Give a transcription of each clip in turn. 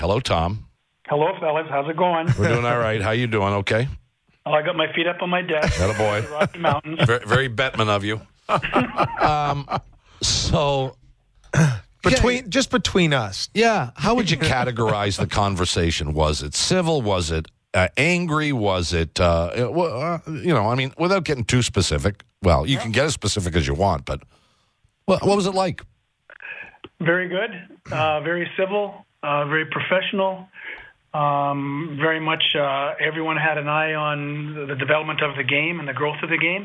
Hello, Tom. Hello, fellas. How's it going? We're doing all right. How you doing? Okay. Well, I got my feet up on my desk. Attaboy. The Rocky Mountains. Very, very Bettman of you. So, Between us. yeah, how would you categorize the conversation? Was it civil? Was it angry? Was it, without getting too specific? Well, you can get as specific as you want, but what was it like? Very good. Very civil. Very professional. Very much everyone had an eye on the development of the game and the growth of the game.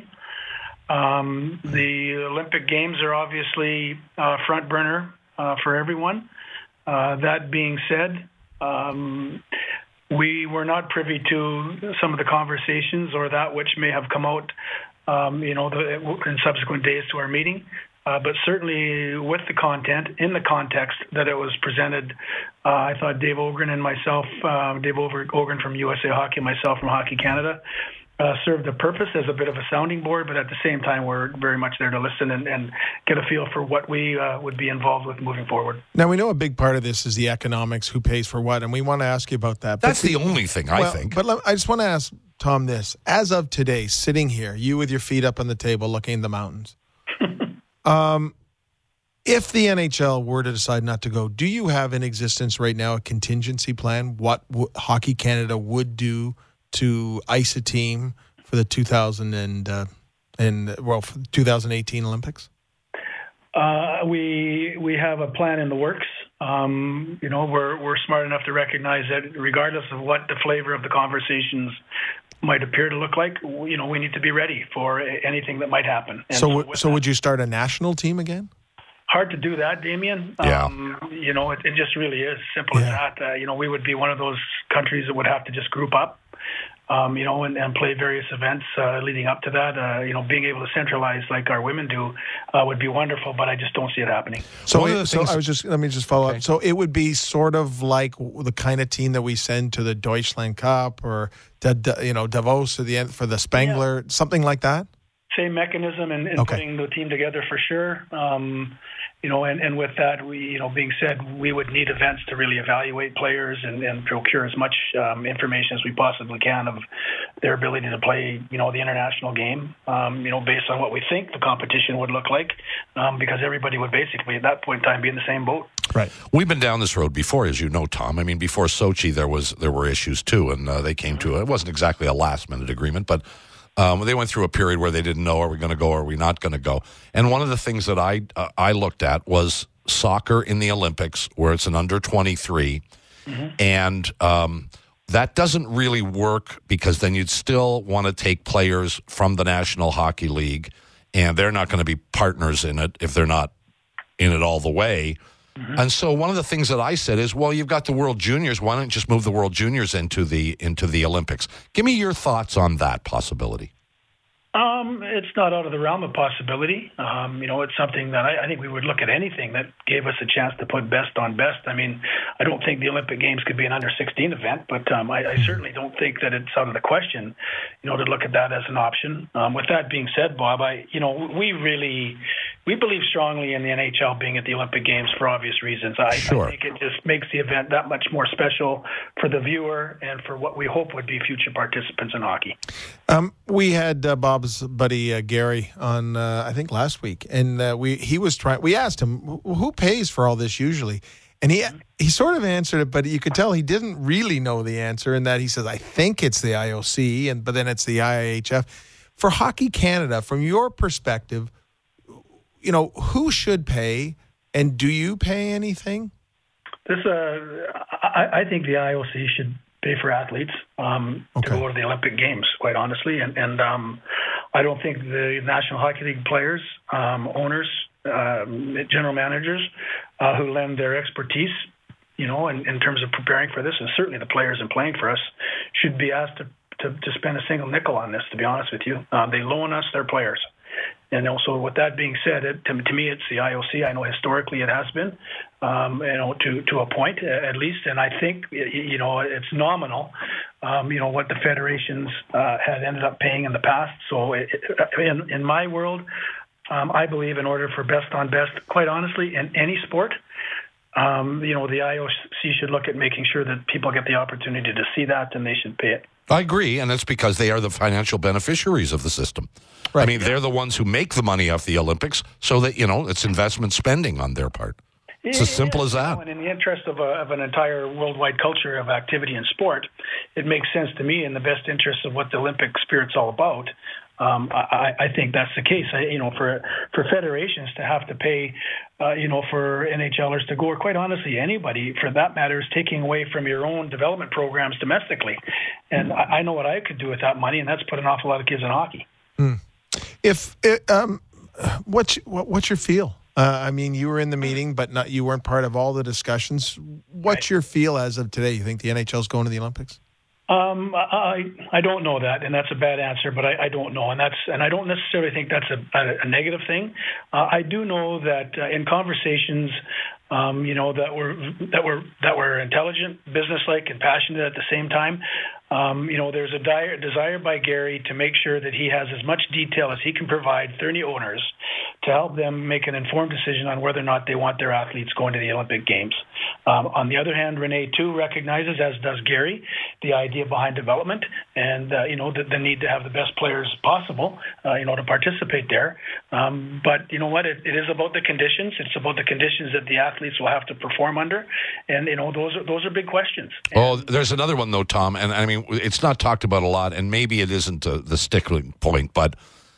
The Olympic Games are obviously front burner for everyone. That being said, we were not privy to some of the conversations or that which may have come out, in subsequent days to our meeting. But certainly with the content, in the context that it was presented, I thought Dave Ogren and myself, Dave Ogren from USA Hockey and myself from Hockey Canada, served a purpose as a bit of a sounding board, but at the same time, we're very much there to listen and get a feel for what we would be involved with moving forward. Now, we know a big part of this is the economics, who pays for what, and we want to ask you about that. That's the only thing, I think. But I just want to ask Tom this. As of today, sitting here, you with your feet up on the table looking at the mountains, if the NHL were to decide not to go, do you have in existence right now a contingency plan, what Hockey Canada would do to ice a team for the 2018 Olympics? We have a plan in the works. We're smart enough to recognize that regardless of what the flavor of the conversations might appear to look like, we need to be ready for anything that might happen. And so would you start a national team again? Hard to do that, Damien. Yeah. It just really is simple as that. We would be one of those countries that would have to just group up, and play various events leading up to that. Being able to centralize like our women do would be wonderful, but I just don't see it happening. Let me just follow up. So it would be sort of like the kind of team that we send to the Deutschland Cup or Davos at the end for the Spengler, something like that. Same mechanism in putting the team together for sure. And with that, being said, we would need events to really evaluate players and procure as much information as we possibly can of their ability to play, the international game, based on what we think the competition would look like, because everybody would basically at that point in time be in the same boat. Right. We've been down this road before, as you know, Tom. I mean, before Sochi, there were issues too, and they came to it wasn't exactly a last-minute agreement, but they went through a period where they didn't know, are we going to go, or are we not going to go? And one of the things that I looked at was soccer in the Olympics, where it's an under-23, and that doesn't really work because then you'd still want to take players from the National Hockey League, and they're not going to be partners in it if they're not in it all the way. And so one of the things that I said is, well, you've got the World Juniors. Why don't you just move the World Juniors into the Olympics? Give me your thoughts on that possibility. It's not out of the realm of possibility. It's something that I think we would look at anything that gave us a chance to put best on best. I mean, I don't think the Olympic Games could be an under-16 event, but I certainly don't think that it's out of the question, to look at that as an option. With that being said, Bob, we believe strongly in the NHL being at the Olympic Games for obvious reasons. I think it just makes the event that much more special for the viewer and for what we hope would be future participants in hockey. We had Bob's buddy Gary on, I think last week, and we asked him who pays for all this usually, and he sort of answered it, but you could tell he didn't really know the answer. In that he says, I think it's the IOC, but then it's the IIHF. For Hockey Canada, from your perspective, who should pay, and do you pay anything? I think the IOC should pay for athletes to go to the Olympic Games, quite honestly. And I don't think the National Hockey League players, owners, general managers who lend their expertise, in terms of preparing for this, and certainly the players and playing for us, should be asked to spend a single nickel on this, to be honest with you. They loan us their players. And also, with that being said, to me, it's the IOC. I know historically it has been, to a point at least. And I think, it's nominal, what the federations had ended up paying in the past. So in my world, I believe in order for best on best, quite honestly, in any sport, the IOC should look at making sure that people get the opportunity to see that, and they should pay it. I agree, and it's because they are the financial beneficiaries of the system. Right. I mean, they're the ones who make the money off the Olympics, so that, it's investment spending on their part. It's as simple as that. And in the interest of an entire worldwide culture of activity and sport, it makes sense to me in the best interest of what the Olympic spirit's all about. I think that's the case. For federations to have to pay, for NHLers to go, or quite honestly, anybody for that matter, is taking away from your own development programs domestically. And I know what I could do with that money, and that's put an awful lot of kids in hockey. What's your feel? I mean, you were in the meeting, but you weren't part of all the discussions. What's your feel as of today? You think the NHL's going to the Olympics? I don't know that, and that's a bad answer, but I don't know, and I don't necessarily think that's a negative thing. I do know that in conversations, that were intelligent, businesslike, and passionate at the same time. There's a desire by Gary to make sure that he has as much detail as he can provide 30 owners to help them make an informed decision on whether or not they want their athletes going to the Olympic Games. On the other hand, Renee too recognizes, as does Gary, the idea behind development and the need to have the best players possible, to participate there. But you know what? It is about the conditions. It's about the conditions that the athletes will have to perform under, and those are big questions. Oh, there's another one though, Tom, and I mean it's not talked about a lot, and maybe it isn't the sticking point, but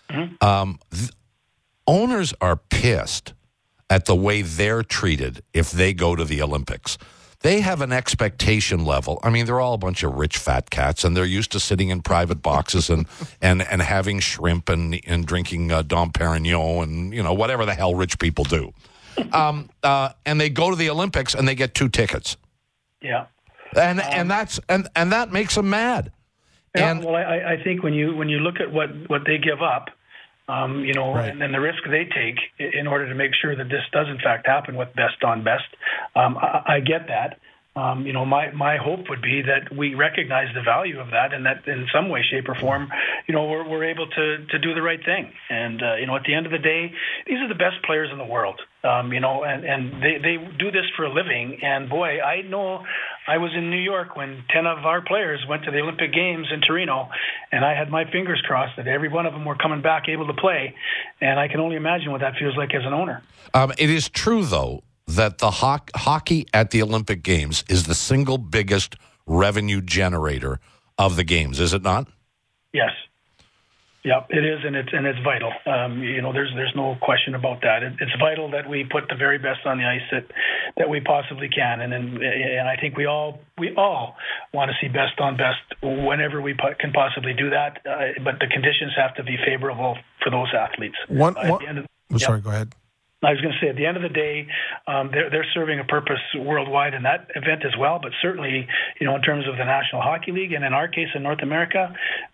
owners are pissed at the way they're treated if they go to the Olympics. They have an expectation level. I mean, they're all a bunch of rich fat cats, and they're used to sitting in private boxes and having shrimp and drinking Dom Perignon and whatever the hell rich people do. And they go to the Olympics and they get 2 tickets. Yeah, and that makes them mad. Yeah, well, I think when you look at what they give up. Right. And the risk they take in order to make sure that this does in fact happen with best on best. I get that. My hope would be that we recognize the value of that, and that in some way, shape, or form, we're able to do the right thing. And at the end of the day, these are the best players in the world. And they do this for a living. And boy, I know I was in New York when 10 of our players went to the Olympic Games in Torino, and I had my fingers crossed that every one of them were coming back able to play. And I can only imagine what that feels like as an owner. It is true, though, that the hockey at the Olympic Games is the single biggest revenue generator of the games, is it not? Yes. Yeah, it is, and it's vital. There's no question about that. It's vital that we put the very best on the ice that we possibly can, and I think we all want to see best on best whenever we can possibly do that. But the conditions have to be favorable for those athletes. Sorry, go ahead. I was going to say, at the end of the day, they're serving a purpose worldwide in that event as well. But certainly, in terms of the National Hockey League, and in our case in North America,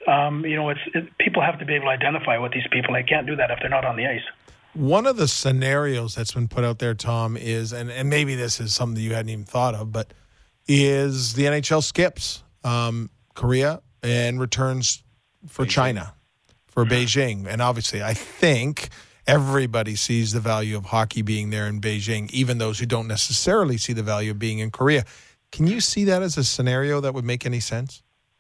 people have to be able to identify with these people. They can't do that if they're not on the ice. One of the scenarios that's been put out there, Tom, is, and maybe this is something you hadn't even thought of, but is the NHL skips Korea and returns for China, for Beijing. And obviously, I think everybody sees the value of hockey being there in Beijing, even those who don't necessarily see the value of being in Korea. Can you see that as a scenario that would make any sense?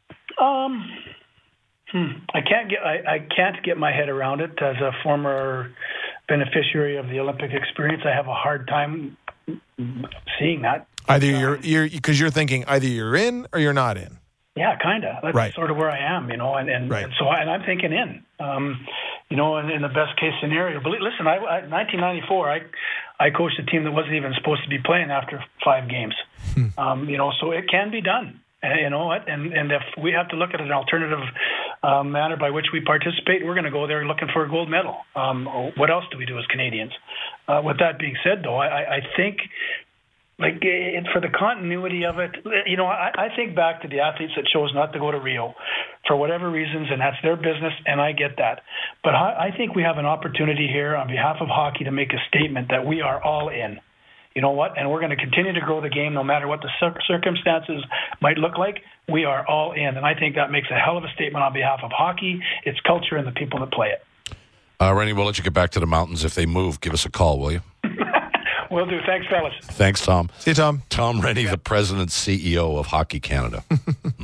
I can't get my head around it. As a former beneficiary of the Olympic experience, I have a hard time seeing that. Either because you're thinking either you're in or you're not in. Yeah, kind of. That's right. Sort of where I am, and right. and so I'm thinking in. And in the best case scenario. But listen, 1994, I coached a team that wasn't even supposed to be playing after 5 games. So it can be done. And if we have to look at an alternative manner by which we participate, we're going to go there looking for a gold medal. What else do we do as Canadians? With that being said, though, I think, for the continuity of it, I think back to the athletes that chose not to go to Rio for whatever reasons, and that's their business, and I get that. But I think we have an opportunity here on behalf of hockey to make a statement that we are all in. You know what? And we're going to continue to grow the game no matter what the circumstances might look like. We are all in, and I think that makes a hell of a statement on behalf of hockey, its culture, and the people that play it. Rennie, we'll let you get back to the mountains. If they move, give us a call, will you? Will do. Thanks, fellas. Thanks, Tom. See you, Tom. Tom Rennie, the president CEO of Hockey Canada.